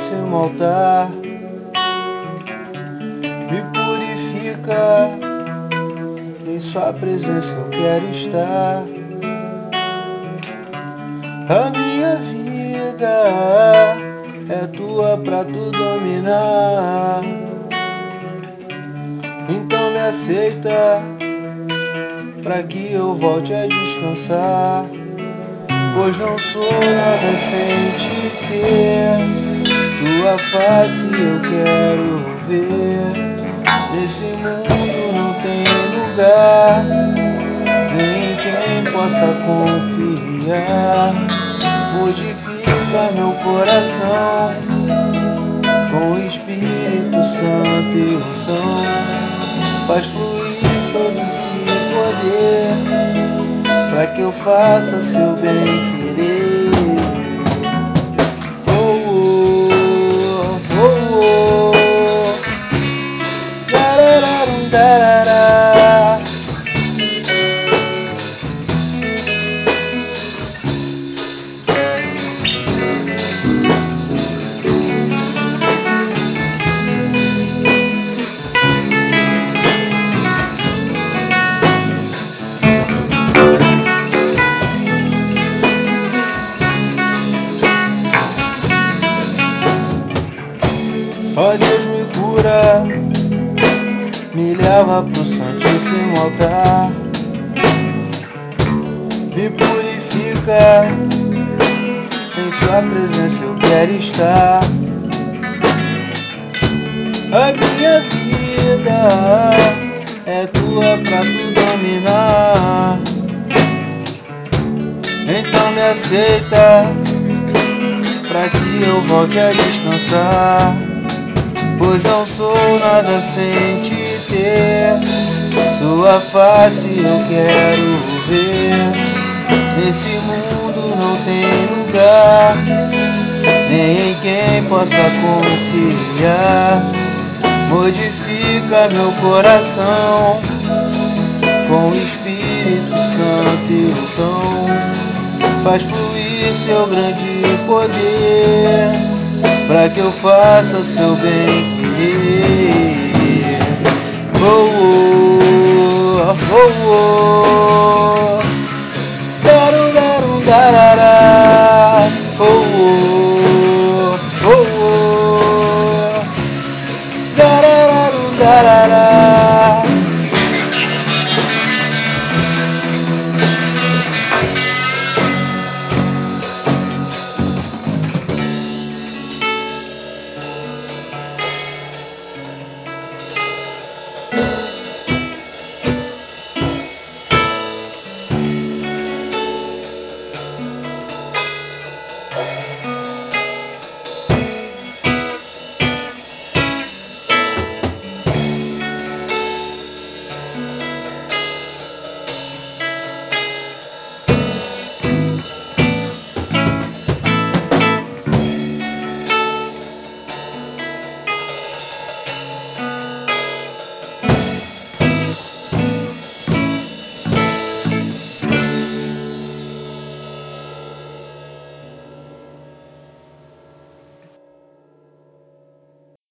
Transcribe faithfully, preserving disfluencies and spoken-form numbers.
Santíssimo altar, me purifica, em sua presença eu quero estar. A minha vida é tua pra tu dominar, então me aceita pra que eu volte a descansar, pois não sou nada sem te ter. Tua face eu quero ver. Nesse mundo não tem lugar, nem em quem possa confiar. Modifica meu coração com o Espírito Santo e unção. Faz fluir todo esse poder, pra que eu faça seu bem querer. Ó Deus, me cura, me leva pro Santíssimo altar, me purifica, em sua presença eu quero estar. A minha vida é tua pra tu dominar, então me aceita pra que eu volte a descansar, pois não sou nada sem te ter. Sua face eu quero ver. Nesse mundo não tem lugar, nem em quem possa confiar. Modifica meu coração com o Espírito Santo e unção. Faz fluir seu grande poder, pra que eu faça seu bem querer. Oh, oh, oh, oh. Darum, darum, darará. Oh, oh, oh, oh. Darararum, darará.